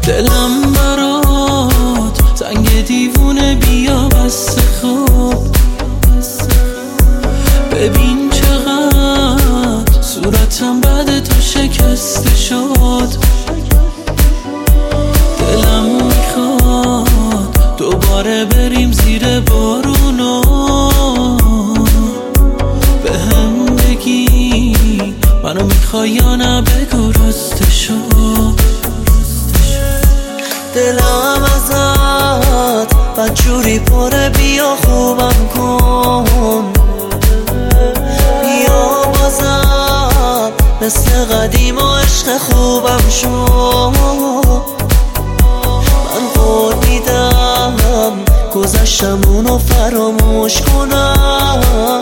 دلم برات تنگ دیوونه، بیا بس خوب ببین چقدر صورتم بعد تو شکسته شد. دلم میخواد دوباره بریم زیر بارونو، به هم بگی منو میخوای یا نه، بگو رسته شد. دلم ازت بدجوری پره، بیا خوبم کن، بیا بازم مثل قدیم و عشق خوبم شو. من قول میدم گذشتمونو فراموش کنم،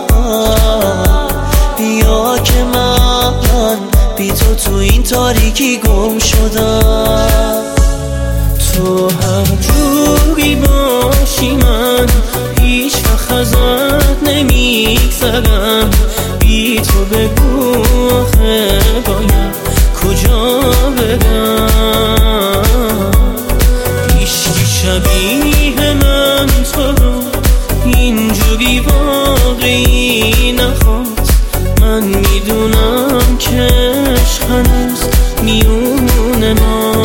بیا که من بی تو این تاریکی گم شدم. تو هر جوری باشی من هیچ وقت ازت نمیگذرم، بی تو بگو آخه باید کجا برم. هیچکی شبیه من تو رو اینجوری واقعی نخواد. من میدونم که عشق هنوز میونه ما.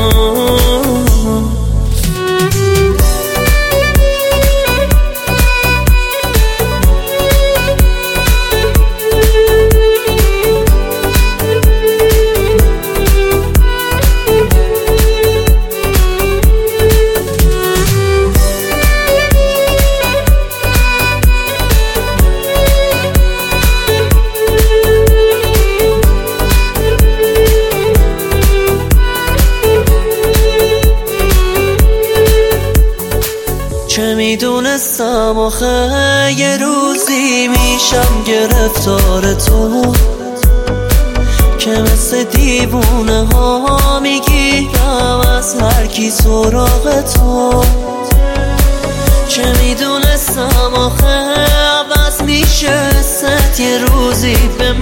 چه میدونستم آخه یه روزی میشم گرفتار تو، که مثل دیوونه ها میگیرم از هر کی سراغ تو. چه میدونستم آخه عوض میشه ست یه روزی به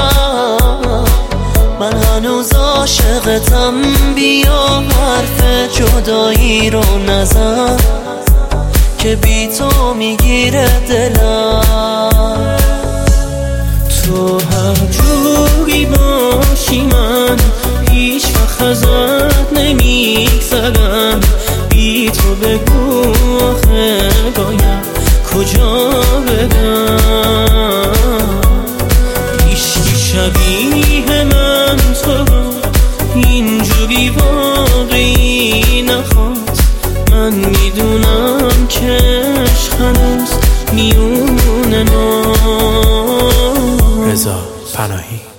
من هنوز عاشقتم، بیا حرف جدایی رو نزن که بی تو میگیره دلم. تو هر جوری باشی من هیچ وقت ازت نمیگذرم، بی تو بگو آخه باید کجا برم. هیچکی شبیه من تو رو اینجوری واقعی نخواد. من میدونم که عشق هنوز میونه ما. رضا پناهی.